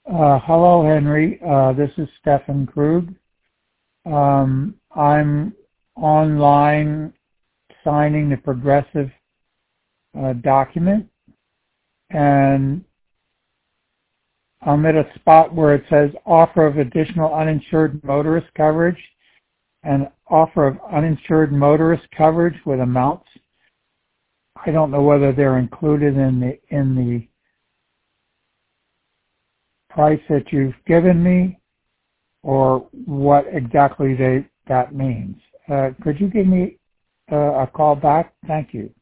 Hello, Henry. This is Stefan Krug. I'm online signing the Progressive document, and I'm at a spot where it says offer of additional uninsured motorist coverage and offer of uninsured motorist coverage with amounts. I don't know whether they're included in the price that you've given me or what exactly that means. Could you give me a call back? Thank you.